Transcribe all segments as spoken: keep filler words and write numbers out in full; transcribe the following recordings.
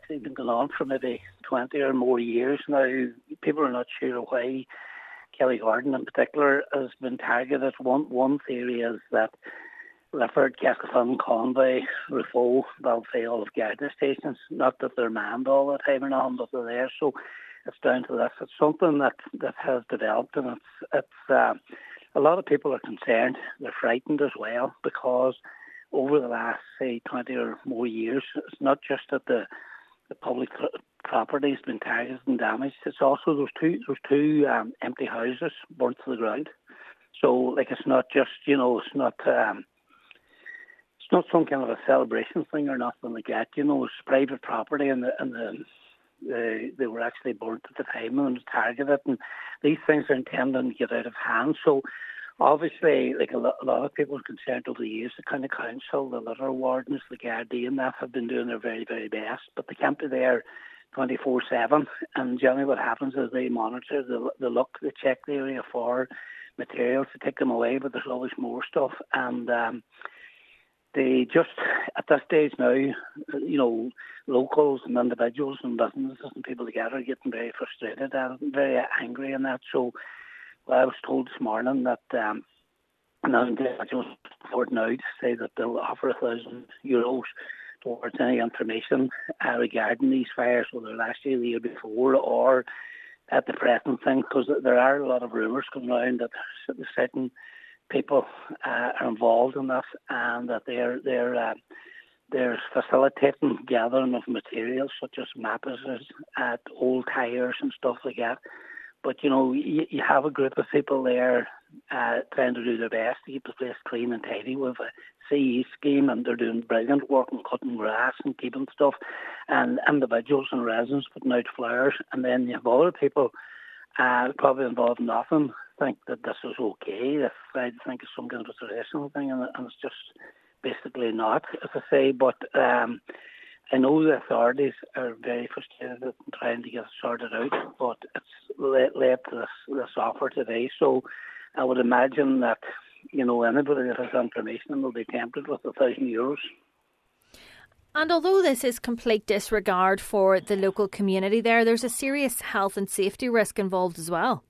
They've been going on for maybe twenty or more years now. People are not sure why Kellygarden in particular has been targeted. One one theory is that Lifford, Castlefin, Conway, Rufo, Balfay, all of Garda stations, not that they're manned all the time or nothing, but they're there. So it's down to this. It's something that, that has developed, and it's it's uh, a lot of people are concerned. They're frightened as well, because over the last, say, twenty or more years, it's not just that the the public property has been targeted and damaged. It's also those two those two um, empty houses burnt to the ground. So, like, it's not just, you know, it's not um, it's not some kind of a celebration thing or nothing like that. You know, it's private property, and the and the They, they were actually burnt at the time and was targeted, and these things are intended to get out of hand. So obviously, like a lot, a lot of people are concerned over the years, the county council, the litter wardens, the Gardaí and that have been doing their very, very best, but they can't be there twenty-four seven. And generally what happens is they monitor, the the look, they check the area for materials to take them away, but there's always more stuff. And um, they just, at this stage now, you know, locals and individuals and businesses and people together are getting very frustrated and very angry in that. So well, I was told this morning that um, an individual forward now to say that they'll offer a thousand euros towards any information uh, regarding these fires, whether last year, the year before, or at the present thing, because there are a lot of rumours coming around that certain people uh, are involved in this, and that they're they're uh, they're facilitating gathering of materials such as mattresses, uh, old tyres and stuff like that. But you know, you, you have a group of people there uh, trying to do their best to keep the place clean and tidy with a C E scheme, and they're doing brilliant work and cutting grass and keeping stuff, and individuals and residents putting out flowers, and then you have other people uh, probably involved in nothing, think that this is okay. If I think it's some kind of a traditional thing, and, and it's just basically not, as I say. But um, I know the authorities are very frustrated in trying to get it sorted out, but it's led, led to this, this offer today. So I would imagine that, you know, anybody that has information will be tempted with a thousand euros. And although this is complete disregard for the local community there, there's a serious health and safety risk involved as well.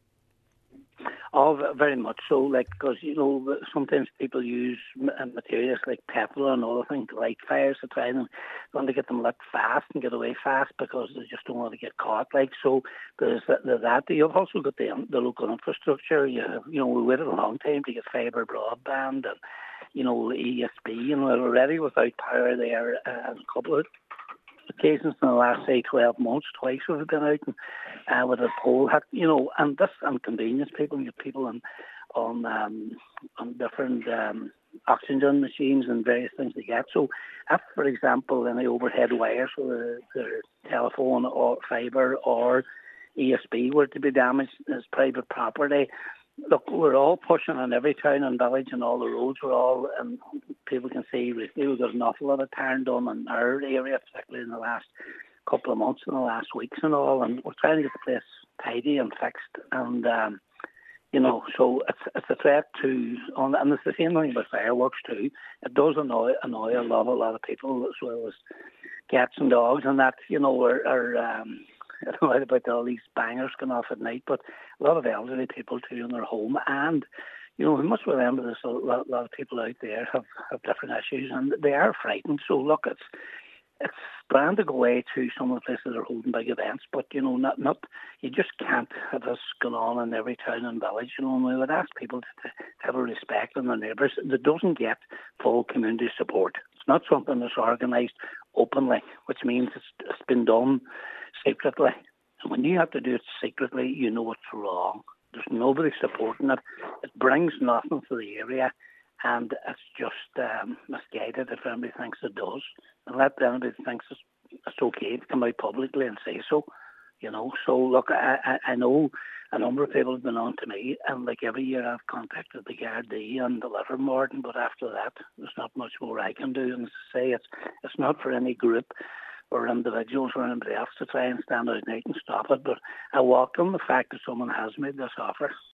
Oh, very much so. Like, because you know, sometimes people use materials like petrol and other things to light fires to try and want to get them lit fast and get away fast because they just don't want to get caught. Like, so there's that. You've also got the the local infrastructure. You have, you know, we waited a long time to get fibre broadband and, you know, E S P, and we're already without power there uh, a couple of occasions in the last, say, twelve months. Twice we've been out and, uh, with a pole hit, you know, and this inconvenience people, you get people on on, um, on different um, oxygen machines and various things like that. So if, for example, any overhead wires for their telephone or fibre or E S P were to be damaged as private property, look, we're all pushing on every town and village and all the roads. We're all, and people can see recently we've got an awful lot of tearing done in our area, particularly in the last couple of months, in the last weeks and all. And we're trying to get the place tidy and fixed. And, um, you know, so it's it's a threat to, and it's the same thing with fireworks too. It does annoy, annoy a lot, a lot of people, as well as cats and dogs and that, you know, are, are um, I don't know about all these bangers going off at night, but a lot of elderly people too in their home. And, you know, we must remember this, a lot, a lot of people out there have, have different issues and they are frightened. So, look, it's it's grand to go away to some of the places that are holding big events, but, you know, not, not you just can't have this going on in every town and village. You know, and we would ask people to, to have a respect on their neighbours that doesn't get full community support. It's not something that's organised openly, which means it's, it's been done secretly. And when you have to do it secretly, you know it's wrong. There's nobody supporting it. It brings nothing to the area, and it's just um, misguided if anybody thinks it does. And let anybody thinks it's, it's okay to come out publicly and say so, you know. So, look, I, I, I know a number of people have been on to me, and like every year I've contacted the Gardaí and the litter warden, but after that, there's not much more I can do. And as I say, it's, it's not for any group or individuals or anybody else to try and stand out at night and stop it, but I welcome the fact that someone has made this offer.